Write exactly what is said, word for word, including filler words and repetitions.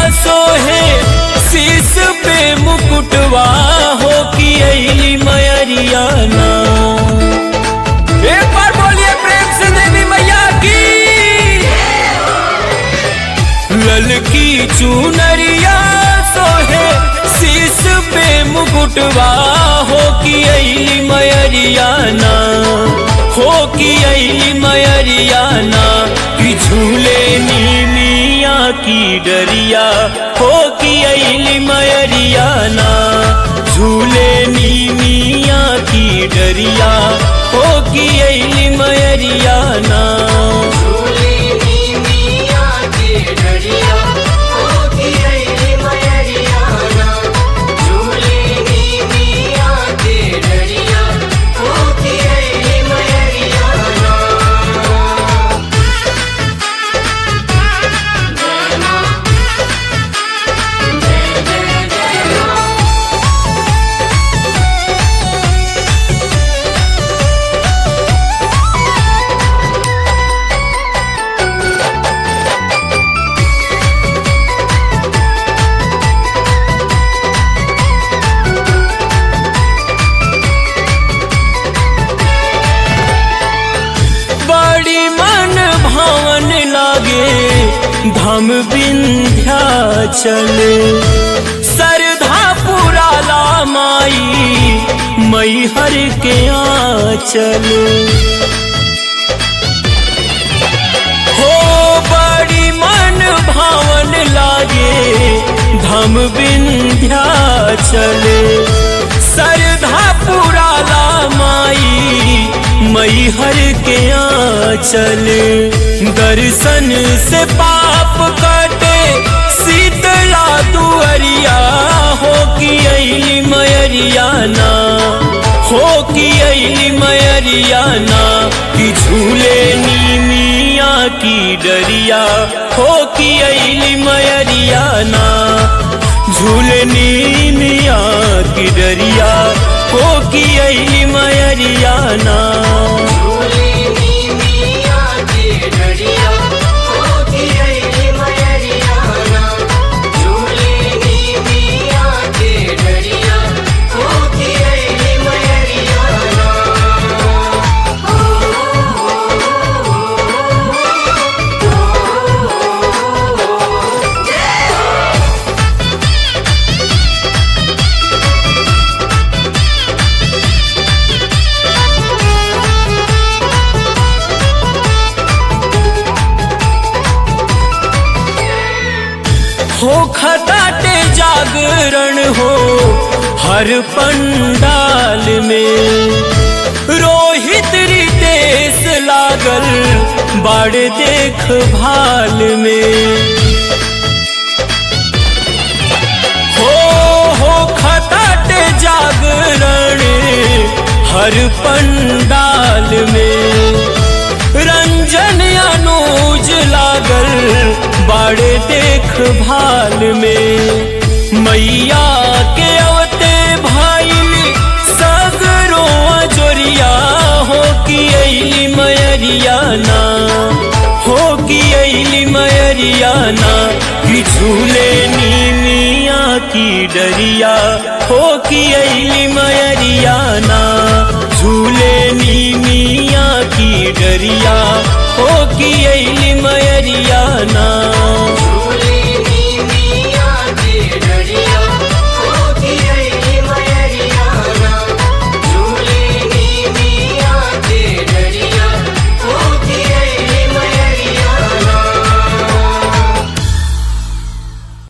सोहे शीस पे मुकुटवा हो कि अली मयरिया ना। एक बार बोलिए प्रेम से देवी मैया की। ललकी चुनरिया सोहे शीस पे मुकुटवा हो कि अली मयरिया ना, हो कि अली मयरिया ना। कि झूले नीमिया की डरिया हो कि अली मयरिया ना, झूले नीमिया की डरिया हो कि अली मयरिया ना। धाम विंध्याचल सरधा पुराला माई मैहर के आंचल। हो बड़ी मन भावन लागे धाम विंध्याचल सरधा पुराला माई मैहर के आंचल। दर्शन से पाप कटे शीतला दुअरिया हो कि अली मयरिया ना, हो कि अली मयरिया ना। कि झूले नीमिया की डरिया हो कि अली मयरिया ना, झूले नीमिया की डरिया हो कि अली मयरिया ना। हो खटाटे जागरण हो हर पंडाल में, रोहित रितेश लागल बाड़ देख भाल में। हो हो खटाटे जागरण हर पंडाल में, रंजन अनुज लागल बाड़े देख भाल में। मैया के अवते भाईल सगरो जोरिया हो कि अली मयरिया ना, हो कि अली मयरिया ना। कि झूले नीमिया की डरिया हो कि अली मयरिया ना, झूले नीमिया की डरिया हो कि अली मयरिया ना।